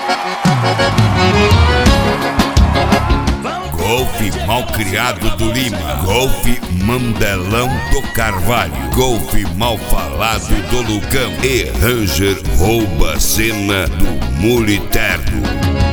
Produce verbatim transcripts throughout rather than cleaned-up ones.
Golfe Malcriado do Lima, Golfe Mandelão do Carvalho, Golfe Malfalado do Lucão e Ranger Rouba Cena do Muliterno.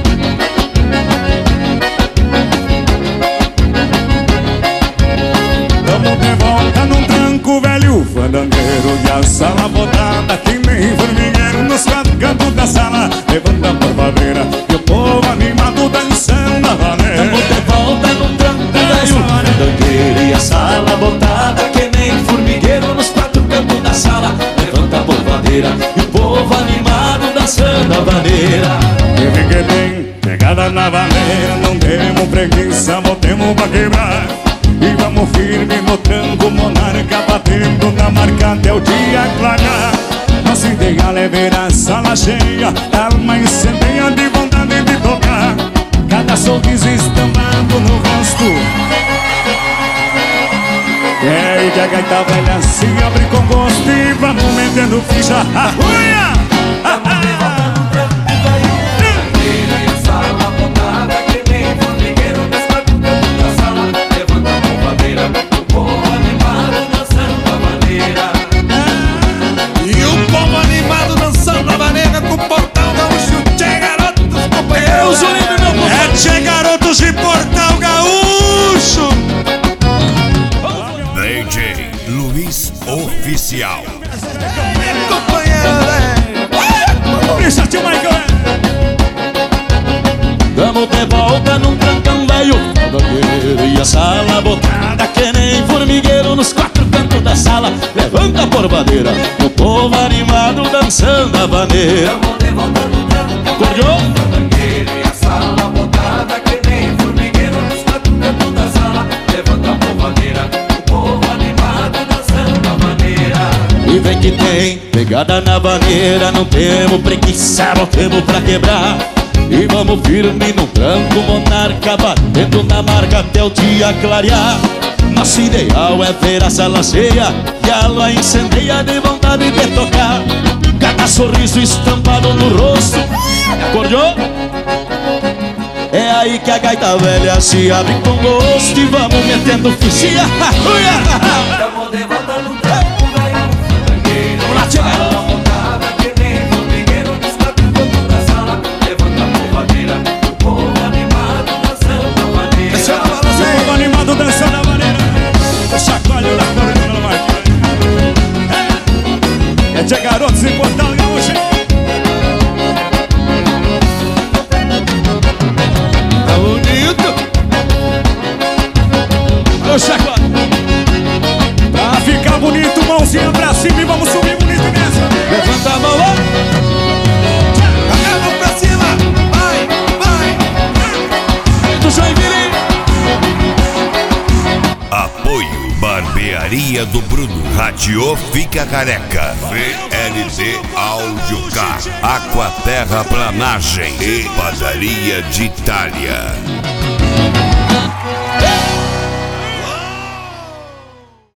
Tamo de volta num tranco velho fandangueiro e a sala botada que nem formigueiro nos quatro cantos da sala. Levanta a barbadeira e o povo animado dançando a valer. Tamo de volta num tranco velho fandangueiro e a sala botada que nem formigueiro nos quatro cantos da sala. Levanta a barbadeira e o povo animado dançando a vaneira. Teve que tem pegada na vaneira, não temos preguiça, botemos pra quebrar. E vamos firme no tranco, monarca batendo na marca até o dia clarear. Nosso ideal é ver a sala cheia, alma incendeia de vontade de tocar. Cada sorriso estampado no rosto. É aí que a gaita velha se abre com gosto e vamos metendo ficha. Uia! De Portal Gaúcho, D J Luiz Oficial. Deixa tio Michael. Tamo de volta num trancão velho fandangueiro e a sala botada que nem formigueiro nos quatro cantos da sala. Levanta a porvadeira, o povo animado dançando a vaneira. Tamo de volta num trancão velho fandangueiro e a sala botada que nem formigueiro nos quatro cantos da sala. Levanta a porvadeira, o povo animado dançando a vaneira. E vem que tem pegada na vaneira, não temos preguiça, botemos pra quebrar. E vamos firme no tranco, monarca batendo na marca até o dia clarear. Nosso ideal é ver a sala cheia e a lua incendeia de vontade de tocar. Cada sorriso estampado no rosto. Acordou? É aí que a gaita velha se abre com gosto e vamos metendo fichinha. Tamo de volta no tranco, velho fandangueiro. Vamos lá, chega! Dançando a maneira, chacoalho na corda no Marquinhos. É de garotos em Portal Gaúcho. tá bonito. Alô, chacoalho. Pra ficar bonito, mãozinha pra cima e vamos subir bonito mesmo. Levanta a mão lá, a mão pra cima, vai, vai. Do Joinville. Apoio Barbearia do Bruno, Rádio Fica Careca, V L D Audiocar, Aquaterra Planagem e Padaria de Itália.